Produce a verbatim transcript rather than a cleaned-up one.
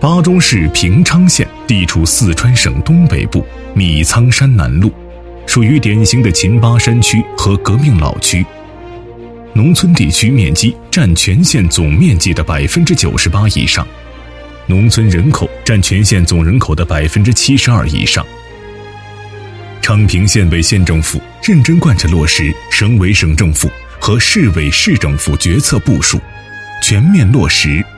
巴中市平昌县地处四川省东北部米仓山南麓，属于典型的秦巴山区和革命老区。农村地区面积占全县总面积的 百分之九十八 以上，农村人口占全县总人口的 百分之七十二 以上。昌平县委县政府认真贯彻落实省委省政府和市委市政府决策部署，全面落实